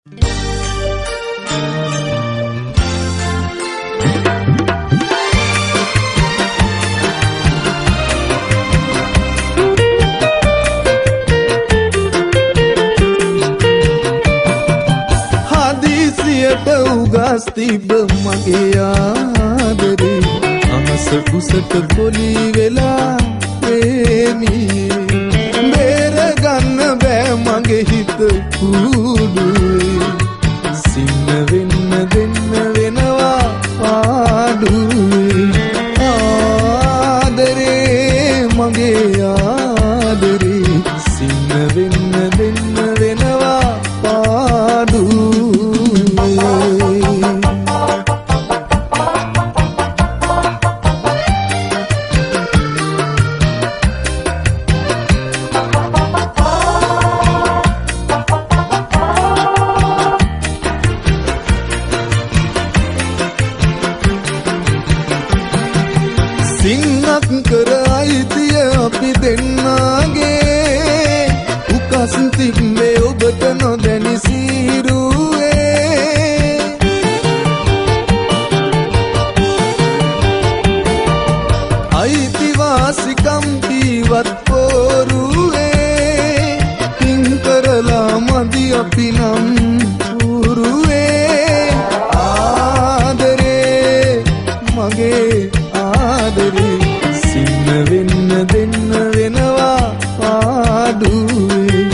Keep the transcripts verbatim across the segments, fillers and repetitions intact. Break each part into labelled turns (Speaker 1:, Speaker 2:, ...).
Speaker 1: උගස් තිබ්බ මගේ ආදරේ අහස කුසට පොලි වෙලා ප්‍රේමී බේර ගන්න බෑ මගේ හිත කුඩුවේ සින්න වෙන්න දෙන්න වෙනවා පාඩුවේ ආදරේ මගේ ආදරේ සින්න වෙන්න දෙන්න වෙනවා පාඩුවේ සින්නක් කර අයිතිය අපි දෙන්නගේ උකස් තිබ්බේ ඔබට නොදැනි සීරුවේ අයිතිවාසිකම් කීවත් පෝරුවේ පින් කරලා මදි අපි නම් පුරුවේ ආදරේ මගේ ආදරේ සින්න වෙන්න දෙන්න වෙනවා පාඩුවේ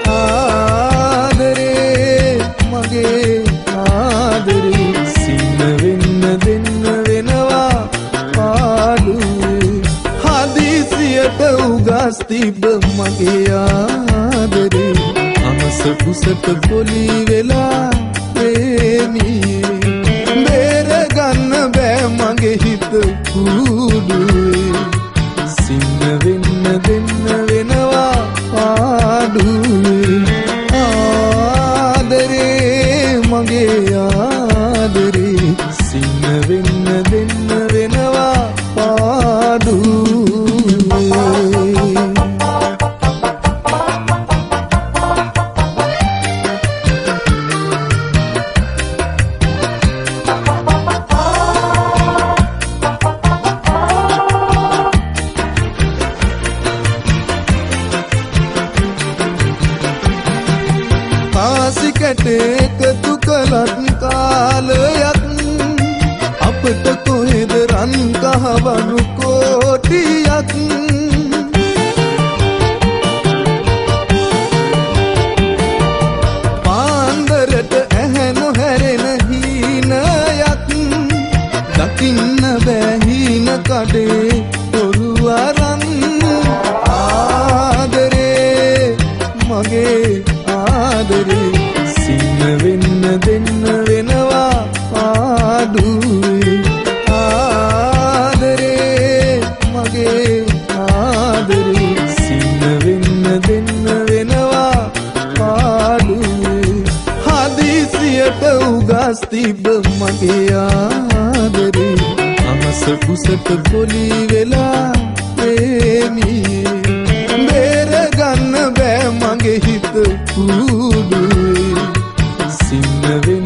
Speaker 1: ආදරේ මගේ ආදරේ සින්න වෙන්න දෙන්න වෙනවා පාඩුවේ හදිසියට උගස් තිබ්බ මගේ ආදරේ අහස කුසට පොලි වෙලා ප්‍රේමී බේර ගන්න බෑ මගේ හිත කුඩුවේ සින්න වෙන්න දෙන්න වෙනවා පාඩුවේ ආදරේ මගේ ආදරේ සින්න වෙන්න දෙන්න වෙනවා පාඩුවේ ආසිකට එකතු කළත් කාලයක් අපට කොහෙද රන් කහවණු කෝටියක් පාන්දරට ඇහැ නොහැරෙන හීනයක් දකින්න බෑ හීන කඩේ තොරු අරන් ආදරේ මගේ ආදරේ සින්න වෙන්න දෙන්න වෙනවා පාඩුවේ ආදරේ මගේ ආදරේ සින්න වෙන්න දෙන්න වෙනවා පාඩුවේ හදිසියට උගස් තිබ්බ මගේ ආදරේ අහස කුසට පොලි වෙලා ප්‍රේමී බේර ගන්න බෑ මගේ හිත කුඩුවේ සින්න වෙන්න